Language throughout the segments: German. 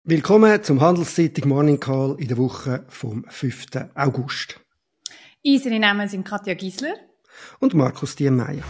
Willkommen zum Handelszeitung Morning Call in der Woche vom 5. August. Unsere Namen sind Katja Giesler und Markus Diemeyer.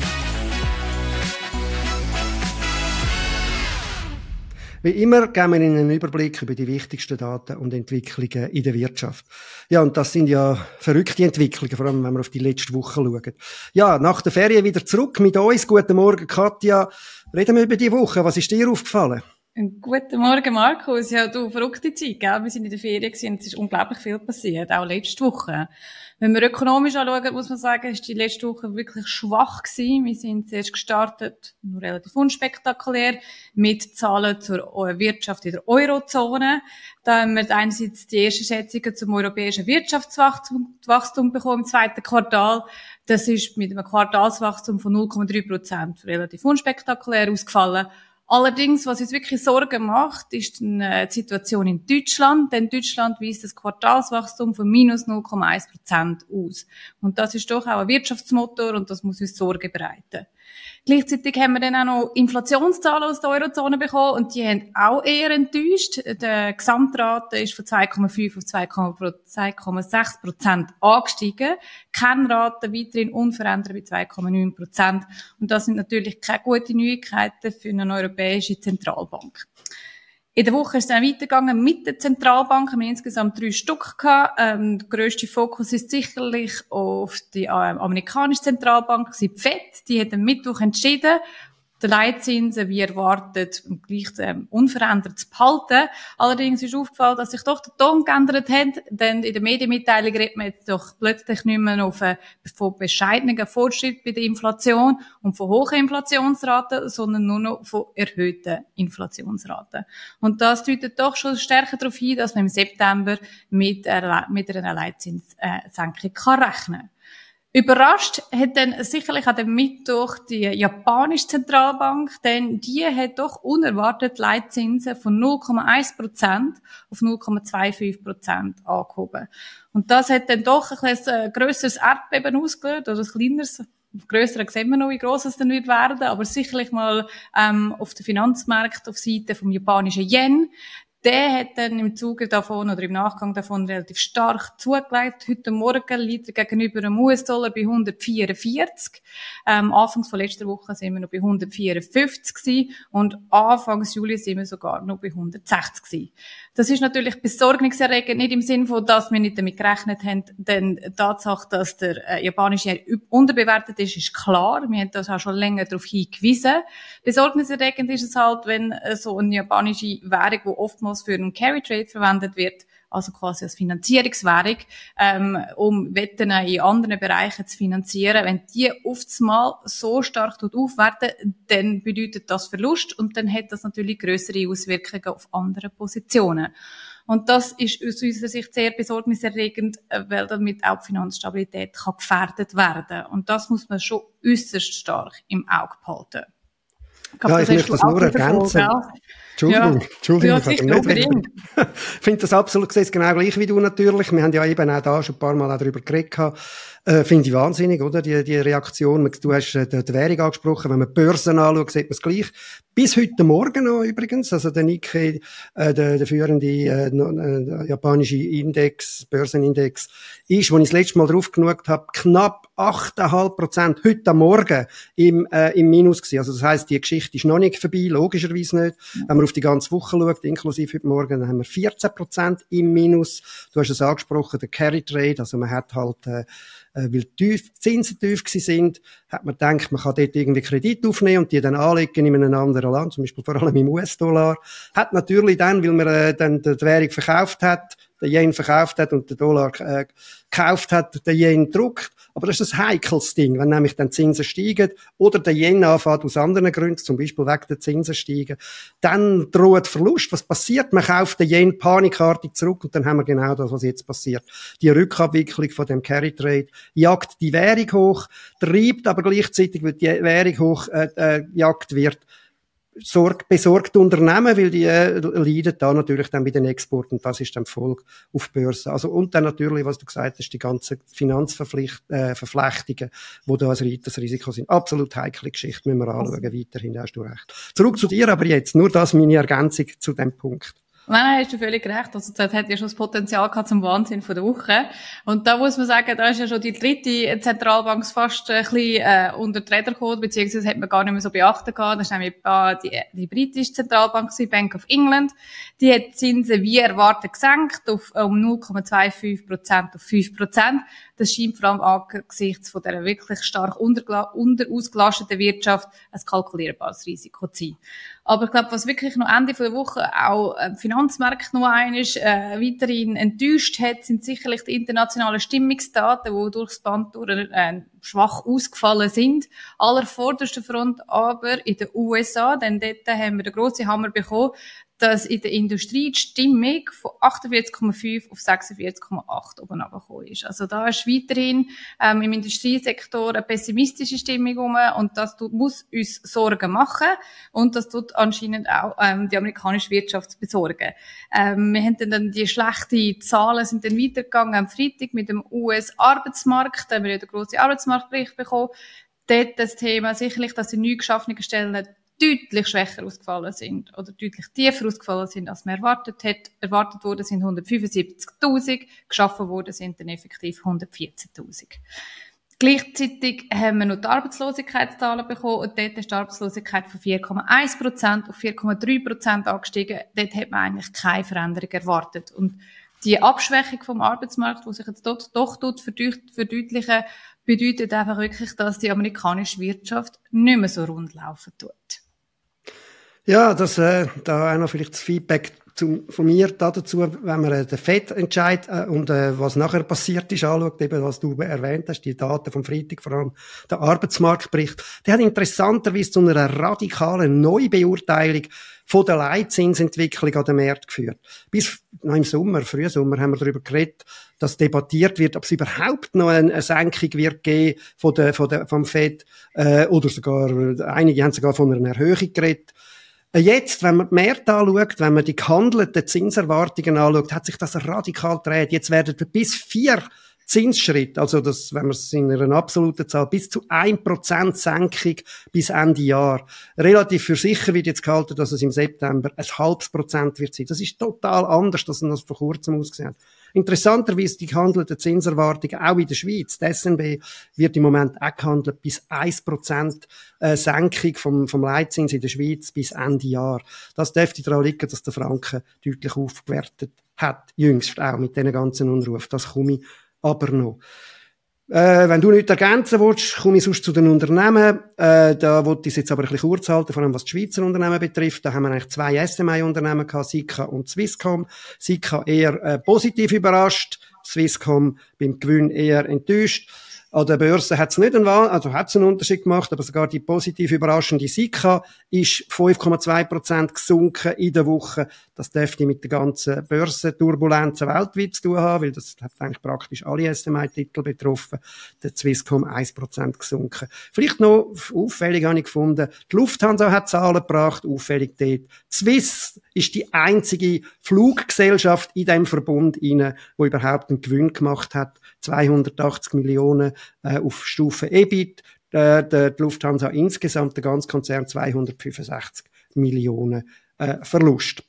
Wie immer geben wir Ihnen einen Überblick über die wichtigsten Daten und Entwicklungen in der Wirtschaft. Ja, und das sind ja verrückte Entwicklungen, vor allem wenn wir auf die letzte Woche schauen. Ja, nach der Ferien wieder zurück mit uns. Guten Morgen, Katja. Reden wir über die Woche. Was ist dir aufgefallen? Guten Morgen, Markus. Ja, du, verrückte Zeit, gell? Wir sind in der Ferien gewesen und es ist unglaublich viel passiert, auch letzte Woche. Wenn wir ökonomisch anschauen, muss man sagen, ist die letzte Woche wirklich schwach gewesen. Wir sind zuerst gestartet, nur relativ unspektakulär, mit Zahlen zur Wirtschaft in der Eurozone. Da haben wir einerseits die ersten Schätzungen zum europäischen Wirtschaftswachstum bekommen im zweiten Quartal. Das ist mit einem Quartalswachstum von 0,3% relativ unspektakulär ausgefallen. Allerdings, was uns wirklich Sorgen macht, ist die Situation in Deutschland, denn Deutschland weist das Quartalswachstum von minus 0,1% aus. Und das ist doch auch ein Wirtschaftsmotor und das muss uns Sorge bereiten. Gleichzeitig haben wir dann auch noch Inflationszahlen aus der Eurozone bekommen und die haben auch eher enttäuscht. Die Gesamtrate ist von 2,5 auf 2,6% angestiegen. Kennrate weiterhin unverändert bei 2,9%. Und das sind natürlich keine guten Neuigkeiten für eine europäische Zentralbank. In der Woche ist es dann weitergegangen mit den Zentralbanken. Wir haben insgesamt 3 Stück gehabt. Der grösste Fokus ist sicherlich auf die amerikanische Zentralbank, die FED. Die hat am Mittwoch entschieden, die Leitzinsen wie erwartet gleich unverändert zu behalten. Allerdings ist aufgefallen, dass sich doch der Ton geändert hat, denn in der Medienmitteilung redet man jetzt doch plötzlich nicht mehr von bescheidenen Fortschritt bei der Inflation und von hohen Inflationsraten, sondern nur noch von erhöhten Inflationsraten. Und das deutet doch schon stärker darauf hin, dass man im September mit einer Leitzinssenkung rechnen kann. Überrascht hat dann sicherlich an dem Mittwoch die japanische Zentralbank, denn die hat doch unerwartet Leitzinsen von 0,1% auf 0,25% angehoben. Und das hat dann doch ein grösseres Erdbeben ausgelöst, oder ein kleineres. Grösser sehen wir noch, wie gross es dann wird werden, aber sicherlich mal auf den Finanzmärkten auf Seite vom japanischen Yen. Der hat dann im Zuge davon oder im Nachgang davon relativ stark zugelegt. Heute Morgen liegt er gegenüber dem US-Dollar bei 144. Anfangs von letzter Woche sind wir noch bei 154 gewesen und Anfangs Juli sind wir sogar noch bei 160 gewesen. Das ist natürlich besorgniserregend, nicht im Sinn von, dass wir nicht damit gerechnet haben, denn die Tatsache, dass der japanische Yen unterbewertet ist klar. Wir haben das auch schon länger darauf hingewiesen. Besorgniserregend ist es halt, wenn so eine japanische Währung, die oftmals für einen Carry Trade verwendet wird, also quasi als Finanzierungswährung, um Wetten in anderen Bereichen zu finanzieren. Wenn die oftmals so stark aufwerten, dann bedeutet das Verlust und dann hat das natürlich grössere Auswirkungen auf andere Positionen. Und das ist aus unserer Sicht sehr besorgniserregend, weil damit auch die Finanzstabilität gefährdet werden kann. Und das muss man schon äusserst stark im Auge behalten. Ja, ich möchte das nur ergänzen. Entschuldigung, ja, ich finde das absolut genau gleich wie du natürlich. Wir haben ja eben auch da schon ein paar Mal auch darüber geredet. Finde ich wahnsinnig, oder? Die Reaktion. Du hast die Währung angesprochen. Wenn man die Börsen anschaut, sieht man es gleich. Bis heute Morgen noch übrigens. Also der Nikkei, der führende japanische Index, Börsenindex, ist, als ich das letzte Mal drauf geschaut habe, knapp 8,5% heute am Morgen im Minus gewesen. Also das heisst, die Geschichte ist noch nicht vorbei, logischerweise nicht. Wenn man auf die ganze Woche schaut, inklusive heute Morgen, dann haben wir 14% im Minus. Du hast es angesprochen, der Carry Trade. Also man hat halt, weil die Zinsen tief gewesen sind, hat man gedacht, man kann dort irgendwie Kredit aufnehmen und die dann anlegen in einem anderen Land, zum Beispiel vor allem im US-Dollar. Hat natürlich dann, weil man dann die Währung verkauft hat, den Yen verkauft hat und den Dollar gekauft hat, den Yen gedruckt. Aber das ist ein heikles Ding, wenn nämlich dann Zinsen steigen oder der Yen anfängt aus anderen Gründen, zum Beispiel wegen der Zinsen steigen, dann droht Verlust. Was passiert? Man kauft den Yen panikartig zurück und dann haben wir genau das, was jetzt passiert. Die Rückabwicklung von dem Carry Trade jagt die Währung hoch, treibt aber gleichzeitig, weil die Währung hoch jagt wird, besorgte Unternehmen, weil die leiden da natürlich dann bei den Exporten und das ist dann die Folge auf die Börse. Also, und dann natürlich, was du gesagt hast, die ganzen Finanzverflechtungen, die da ein weiteres Risiko sind. Absolut heikle Geschichte, müssen wir anschauen, weiterhin, da hast du recht. Zurück zu dir aber jetzt, nur das meine Ergänzung zu dem Punkt. Nein, hast du völlig recht. Also, das hat ja schon das Potenzial gehabt zum Wahnsinn von der Woche. Und da muss man sagen, da ist ja schon die dritte Zentralbank fast ein bisschen, unter die Räder gekommen, beziehungsweise hat man gar nicht mehr so beachten gehabt. Das ist nämlich die britische Zentralbank, die Bank of England. Die hat die Zinsen wie erwartet gesenkt um 0,25% auf 5%. Das scheint vor allem angesichts von dieser wirklich stark unterausgelasteten Wirtschaft ein kalkulierbares Risiko zu sein. Aber ich glaube, was wirklich noch Ende der Woche auch Finanzmärkte noch weiterhin enttäuscht hat, sind sicherlich die internationalen Stimmungsdaten, die durchs Band durch schwach ausgefallen sind. Allervorderster Front aber in den USA, denn dort haben wir den grossen Hammer bekommen, dass in der Industrie die Stimmung von 48,5 auf 46,8 oben runtergekommen ist. Also da ist weiterhin im Industriesektor eine pessimistische Stimmung rum und das muss uns Sorgen machen und das tut anscheinend auch die amerikanische Wirtschaft besorgen. Wir haben dann die schlechten Zahlen sind dann weitergegangen am Freitag mit dem US-Arbeitsmarkt, da haben wir den grossen Arbeitsmarktbericht bekommen. Dort das Thema sicherlich, dass die neu geschaffenen Stellen deutlich schwächer ausgefallen sind oder deutlich tiefer ausgefallen sind, als man erwartet hat. Erwartet worden sind 175.000, geschaffen worden sind dann effektiv 114.000. Gleichzeitig haben wir noch die Arbeitslosigkeitszahlen bekommen und dort ist die Arbeitslosigkeit von 4,1% auf 4,3% angestiegen. Dort hat man eigentlich keine Veränderung erwartet. Und die Abschwächung vom Arbeitsmarkt, die sich jetzt dort doch verdeutlichen, bedeutet einfach wirklich, dass die amerikanische Wirtschaft nicht mehr so rund laufen tut. Ja, da auch noch vielleicht das Feedback von mir dazu, wenn man den FED-Entscheid und was nachher passiert ist, anschaut, eben was du erwähnt hast, die Daten vom Freitag, vor allem der Arbeitsmarktbericht, der hat interessanterweise zu einer radikalen Neubeurteilung von der Leitzinsentwicklung an den Markt geführt. Bis noch im Frühsommer haben wir darüber geredet, dass debattiert wird, ob es überhaupt noch eine Senkung wird geben vom FED, oder sogar, einige haben sogar von einer Erhöhung geredet. Jetzt, wenn man die Märkte anschaut, wenn man die gehandelten Zinserwartungen anschaut, hat sich das radikal gedreht. Jetzt werden bis 4 Zinsschritte, also das, wenn man es in einer absoluten Zahl, bis zu 1% Senkung bis Ende Jahr. Relativ für sicher wird jetzt gehalten, dass es im September 0,5% wird sein. Das ist total anders, als das vor kurzem ausgesehen hat. Interessanterweise die gehandelten Zinserwartungen auch in der Schweiz. Die SNB wird im Moment auch gehandelt bis 1% Senkung vom Leitzins in der Schweiz bis Ende Jahr. Das dürfte daran liegen, dass der Franken deutlich aufgewertet hat, jüngst auch mit diesen ganzen Unrufen. Das komme ich aber noch. Wenn du nichts ergänzen willst, komme ich sonst zu den Unternehmen. Da wollte ich es jetzt aber ein bisschen kurz halten, vor allem was die Schweizer Unternehmen betrifft. Da haben wir eigentlich 2 SMI-Unternehmen gehabt, Sika und Swisscom. Sika eher positiv überrascht, Swisscom beim Gewinn eher enttäuscht. An der Börse hat's nicht hat's einen Unterschied gemacht, aber sogar die positiv überraschende Sika ist 5,2% gesunken in der Woche. Das dürfte mit der ganzen Börsenturbulenzen weltweit zu tun haben, weil das hat eigentlich praktisch alle SMI-Titel betroffen. Der Swisscom 1% gesunken. Vielleicht noch auffällig habe ich gefunden, die Lufthansa hat Zahlen gebracht, auffällig dort. Swiss ist die einzige Fluggesellschaft in diesem Verbund die überhaupt einen Gewinn gemacht hat. 280 Millionen auf Stufe EBIT. Die Lufthansa insgesamt, der ganze Konzern, 265 Millionen Verlust.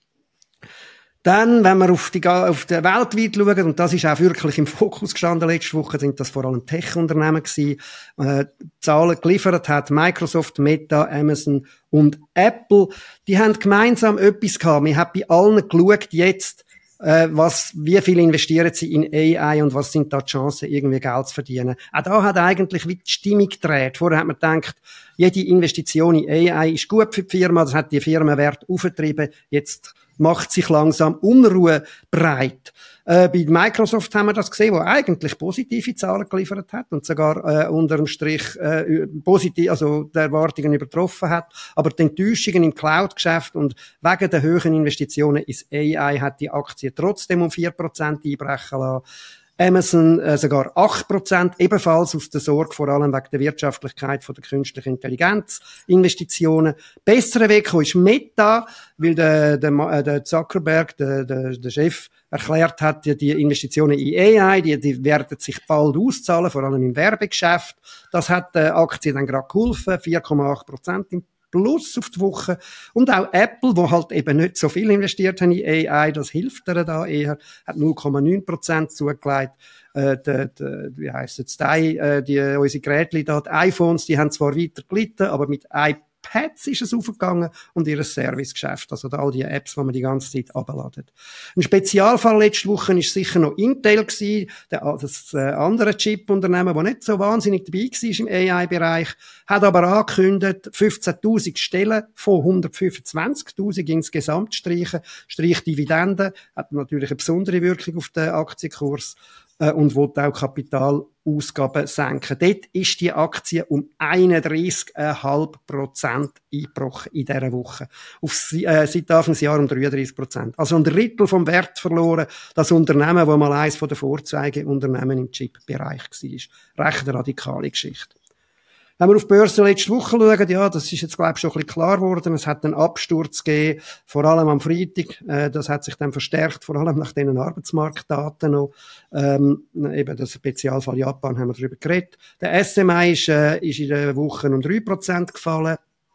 Dann, wenn wir auf die weltweit schauen, und das ist auch wirklich im Fokus gestanden letzte Woche, sind das vor allem Tech-Unternehmen gewesen, Zahlen geliefert hat Microsoft, Meta, Amazon und Apple. Die haben gemeinsam etwas gehabt. Wir haben bei allen geschaut jetzt, wie viel investieren sie in AI und was sind da die Chancen, irgendwie Geld zu verdienen. Auch da hat eigentlich wie die Stimmung gedreht. Vorher hat man gedacht, jede Investition in AI ist gut für die Firma, das hat die Firmenwert aufgetrieben. Jetzt macht sich langsam Unruhe breit. Bei Microsoft haben wir das gesehen, wo eigentlich positive Zahlen geliefert hat und sogar unterm Strich positiv, also die Erwartungen übertroffen hat. Aber die Enttäuschungen im Cloud-Geschäft und wegen der hohen Investitionen ins AI hat die Aktie trotzdem um 4% einbrechen lassen. Amazon sogar 8%, ebenfalls aus der Sorge, vor allem wegen der Wirtschaftlichkeit von der künstlichen Intelligenz Investitionen. Besserer Weg ist Meta, weil der Zuckerberg, der Chef, erklärt hat, die Investitionen in AI, die werden sich bald auszahlen, vor allem im Werbegeschäft. Das hat der Aktie dann gerade geholfen, 4,8% im plus auf die Woche. Und auch Apple, wo halt eben nicht so viel investiert haben in AI, das hilft ihr da eher, hat 0,9% zugelegt. Wie heisst es, unsere Geräte da, die iPhones, die haben zwar weiter gelitten, aber mit iPads ist es aufgegangen und ihr Servicegeschäft, also all die Apps, die man die ganze Zeit abladen. Ein Spezialfall letzte Woche ist sicher noch Intel gewesen, das andere Chip-Unternehmen, das nicht so wahnsinnig dabei war im AI-Bereich, hat aber angekündigt, 15.000 Stellen von 125.000 insgesamt streichen, Dividenden, hat natürlich eine besondere Wirkung auf den Aktienkurs, und will auch Kapitalausgaben senken. Dort ist die Aktie um 31,5% eingebrochen in dieser Woche. Seit Anfangsjahr um 33%. Also ein Drittel vom Wert verloren. Das Unternehmen, das mal eines der Vorzeigeunternehmen im Chip-Bereich war. Recht eine radikale Geschichte. Wenn wir auf die Börse letzte Woche schauen, ja, das ist jetzt, glaube ich, schon ein bisschen klar geworden. Es hat einen Absturz gegeben, vor allem am Freitag. Das hat sich dann verstärkt, vor allem nach diesen Arbeitsmarktdaten noch. Eben, das Spezialfall Japan haben wir darüber geredet. Der SMI ist in der Woche um 3% gefallen.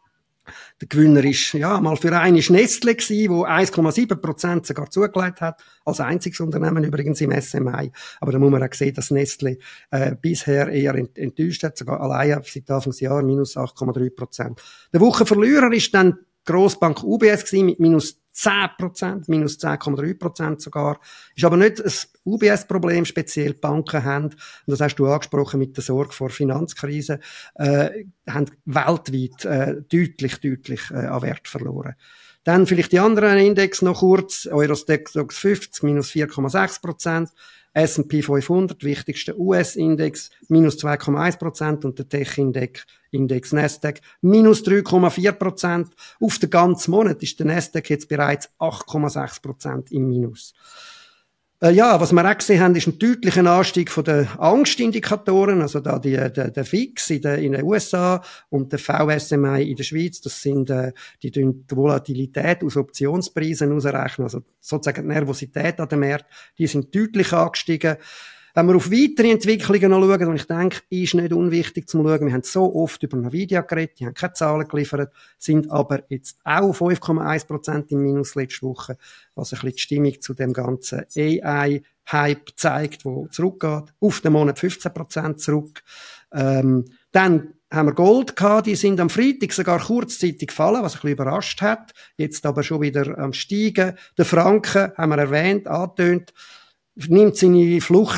Der Gewinner ist, ja, mal für einen Nestlé gewesen, wo 1,7% sogar zugelegt hat. Als einziges Unternehmen übrigens im SMI. Aber da muss man auch sehen, dass Nestlé, bisher eher enttäuscht hat. Sogar allein seit Anfangsjahr minus 8,3%. Der Wochenverlierer ist dann die Grossbank UBS gewesen, mit minus 10%, minus 10,3% sogar. Ist aber nicht ein UBS-Problem, speziell die Banken haben, und das hast du angesprochen mit der Sorge vor Finanzkrise, haben weltweit deutlich an Wert verloren. Dann vielleicht die anderen Index noch kurz. Eurostoxx 50, minus 4,6%. S&P 500, wichtigster US-Index, minus 2,1% und der Tech-Index Nasdaq, minus 3,4%. Auf den ganzen Monat ist der Nasdaq jetzt bereits 8,6% im Minus. Ja, was wir auch gesehen haben, ist ein deutlicher Anstieg von den Angstindikatoren, also da der FIX in den USA und der VSMI in der Schweiz. Das sind, die Volatilität aus Optionspreisen ausrechnen, also sozusagen die Nervosität an den Märkten. Die sind deutlich angestiegen. Wenn wir auf weitere Entwicklungen noch schauen, und ich denke, ist nicht unwichtig zu schauen, wir haben so oft über Nvidia geredet, die haben keine Zahlen geliefert, sind aber jetzt auch 5,1% im Minus letzte Woche, was ein bisschen die Stimmung zu dem ganzen AI-Hype zeigt, wo zurückgeht, auf den Monat 15% zurück. Dann haben wir Gold gehabt, die sind am Freitag sogar kurzzeitig gefallen, was ein bisschen überrascht hat, jetzt aber schon wieder am Steigen. Der Franken, haben wir erwähnt, angetönt, nimmt seine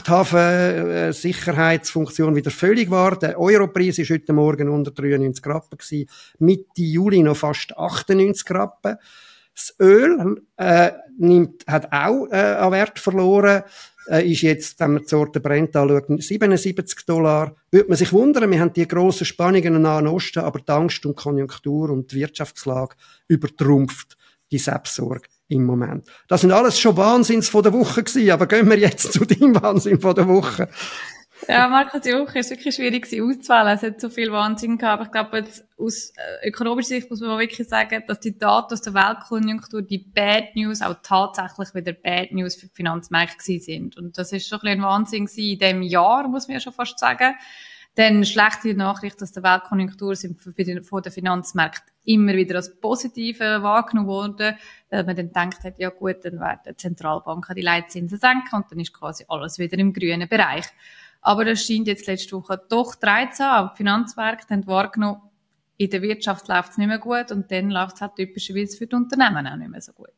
Fluchthafen-Sicherheitsfunktion wieder völlig wahr. Der Europreis ist heute Morgen unter 93 Rappen gewesen. Mitte Juli noch fast 98 Rappen. Das Öl hat auch an Wert verloren. Ist jetzt, wenn man die Sorte Brent anschaut, $77. Würde man sich wundern, wir haben die grossen Spannungen im Nahen Osten, aber die Angst und Konjunktur und die Wirtschaftslage übertrumpft die Selbstsorge im Moment. Das sind alles schon Wahnsinns von der Woche gewesen, aber gehen wir jetzt zu deinem Wahnsinn von der Woche. Ja, Markus, die Woche ist wirklich schwierig auszuwählen. Es hat so viel Wahnsinn gehabt. Aber ich glaube, jetzt aus ökonomischer Sicht muss man wirklich sagen, dass die Daten aus der Weltkonjunktur, die Bad News, auch tatsächlich wieder Bad News für die Finanzmärkte gewesen sind. Und das ist schon ein Wahnsinn gewesen in diesem Jahr, muss man ja schon fast sagen. Denn schlechte Nachricht aus der Weltkonjunktur sind von den Finanzmärkten immer wieder als positive wahrgenommen worden, weil man dann gedacht hat, ja gut, dann werden die Zentralbanken die Leitzinsen senken und dann ist quasi alles wieder im grünen Bereich. Aber das scheint jetzt letzte Woche doch 13. Auch die Finanzmärkte haben wahrgenommen, in der Wirtschaft läuft es nicht mehr gut und dann läuft es halt typischerweise für die Unternehmen auch nicht mehr so gut.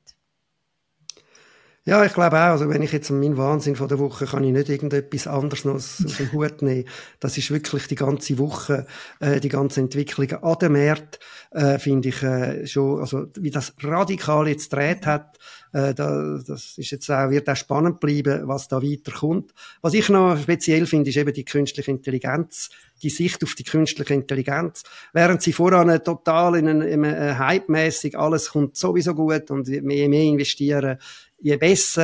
Ja, ich glaube auch, also wenn ich jetzt an meinen Wahnsinn von der Woche, kann ich nicht irgendetwas anderes noch aus dem Hut nehmen. Das ist wirklich die ganze Woche, die ganze Entwicklung an den Märkten, finde ich schon, also wie das radikal jetzt gedreht hat, das ist jetzt auch, wird auch spannend bleiben, was da weiterkommt. Was ich noch speziell finde, ist eben die künstliche Intelligenz, die Sicht auf die künstliche Intelligenz. Während sie voran total in einem Hype-mäßig, alles kommt sowieso gut und je mehr investieren, je besser,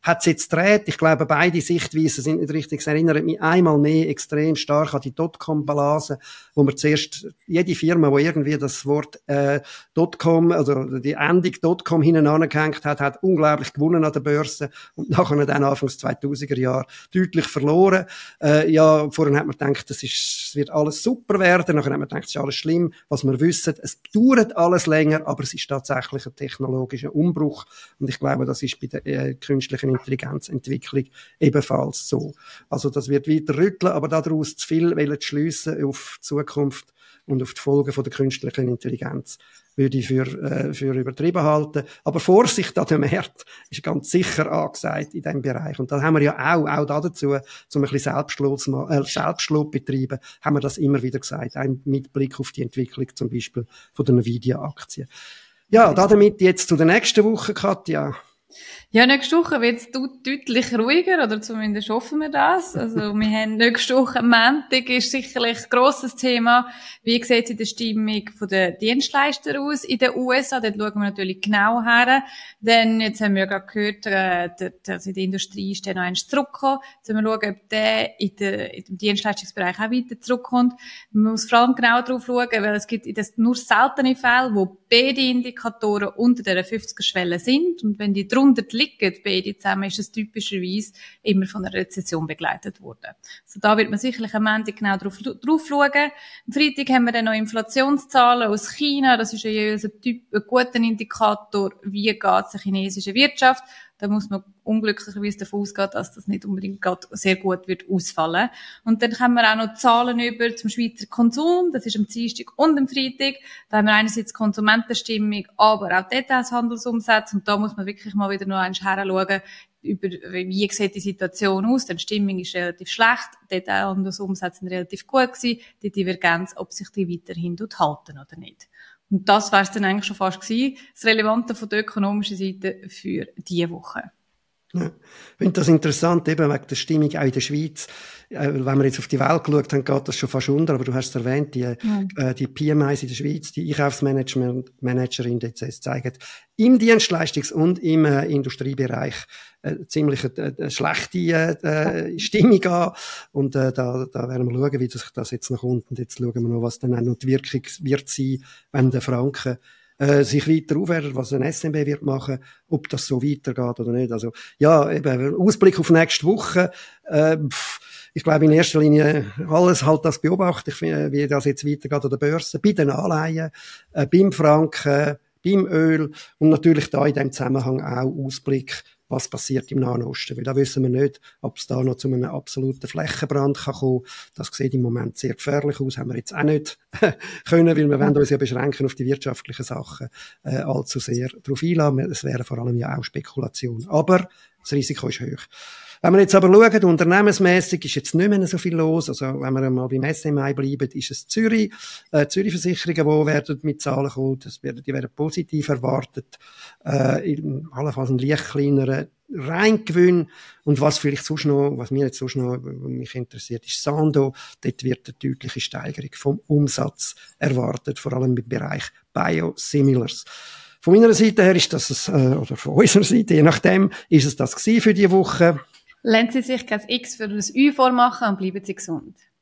hat es jetzt gedreht. Ich glaube, beide Sichtweisen sind nicht richtig. Es erinnert mich einmal mehr extrem stark an die Dotcom-Blase, wo man zuerst, jede Firma, wo irgendwie das Wort Dotcom, also die Endung Dotcom hinten angehängt hat unglaublich gewonnen an der Börse und nachher dann Anfangs 2000er Jahre deutlich verloren. Ja, vorhin hat man gedacht, es wird alles super werden, nachher hat man gedacht, es ist alles schlimm, was wir wissen. Es dauert alles länger, aber es ist tatsächlich ein technologischer Umbruch und ich glaube, das ist bei der künstlichen Intelligenzentwicklung ebenfalls so. Also das wird weiter rütteln, aber daraus zu viel schliessen auf die Zukunft und auf die Folgen von der künstlichen Intelligenz würde ich für übertrieben halten. Aber Vorsicht an dem Markt ist ganz sicher angesagt in diesem Bereich. Und da haben wir ja auch dazu, zum ein bisschen Selbstschloss betreiben, haben wir das immer wieder gesagt. Auch mit Blick auf die Entwicklung zum Beispiel von der Nvidia-Aktien. Ja, damit jetzt zu der nächsten Woche, Katja. Ja, nächste Woche wird es deutlich ruhiger, oder zumindest hoffen wir das. Also, wir haben nächste Woche Montag ist sicherlich ein grosses Thema. Wie sieht es in der Stimmung von den Dienstleistern aus in den USA? Dort schauen wir natürlich genau her. Denn jetzt haben wir ja gerade gehört, dass in der Industrie ist der noch einmal zurückgekommen. Jetzt müssen wir schauen, ob der in dem Dienstleistungsbereich auch weiter zurückkommt. Man muss vor allem genau darauf schauen, weil es gibt nur seltene Fälle, wo beide Indikatoren unter der 50er-Schwelle sind. Und wenn die drunter liegen, beide zusammen, ist es typischerweise immer von einer Rezession begleitet worden. Also da wird man sicherlich am Ende genau drauf schauen. Am Freitag haben wir dann noch Inflationszahlen aus China. Das ist ja jeweils ein guter Indikator, wie geht es der chinesischen Wirtschaft. Da muss man unglücklicherweise davon ausgehen, dass das nicht unbedingt gerade sehr gut wird ausfallen. Und dann haben wir auch noch Zahlen über zum Schweizer Konsum. Das ist am Dienstag und am Freitag. Da haben wir einerseits Konsumentenstimmung, aber auch Detailshandelsumsätze. Und da muss man wirklich mal wieder noch einmal heranschauen, über wie sieht die Situation aus. Denn die Stimmung ist relativ schlecht. Detailhandelsumsätze sind relativ gut gewesen. Die Divergenz, ob sich die weiterhin halten oder nicht. Und das wäre es dann eigentlich schon fast gewesen, das Relevante von der ökonomischen Seite für diese Woche. Ja, ich finde das interessant, eben wegen der Stimmung auch in der Schweiz. Wenn wir jetzt auf die Welt geschaut haben, geht das schon fast unter, aber du hast es erwähnt, die PMIs in der Schweiz, die Einkaufsmanager-Indizes zeigen im Dienstleistungs- und im Industriebereich ziemlich eine schlechte Stimmung an. Und da werden wir schauen, wie sich das jetzt nach unten, jetzt schauen wir noch, was dann auch noch die Wirkung wird sein, wenn der Franken sich weiter aufwertet, was ein SNB wird machen, ob das so weitergeht oder nicht. Also, ja, eben, Ausblick auf nächste Woche, ich glaube in erster Linie alles halt das beobachtet, wie das jetzt weitergeht an der Börse, bei den Anleihen, beim Franken, beim Öl und natürlich da in dem Zusammenhang auch Ausblick, was passiert im Nahen Osten. Weil da wissen wir nicht, ob es da noch zu einem absoluten Flächenbrand kann kommen. Das sieht im Moment sehr gefährlich aus. Haben wir jetzt auch nicht können, weil wir wollen uns ja beschränken auf die wirtschaftlichen Sachen, allzu sehr darauf einladen. Es wäre vor allem ja auch Spekulation. Aber das Risiko ist hoch. Wenn wir jetzt aber schauen, unternehmensmässig ist jetzt nicht mehr so viel los. Also, wenn wir mal beim SMI bleiben, ist es Zürich. Zürich-Versicherungen, die werden mit Zahlen kommen. Die werden positiv erwartet. Allenfalls ein leicht kleinerer Reingewinn. Und was vielleicht sonst noch, was mich interessiert, ist Sando. Dort wird eine deutliche Steigerung vom Umsatz erwartet, vor allem im Bereich Biosimilars. Von meiner Seite her ist das, oder von unserer Seite, je nachdem, ist es das gewesen für diese Woche. Lassen Sie sich kein X für das Ü vormachen und bleiben Sie gesund.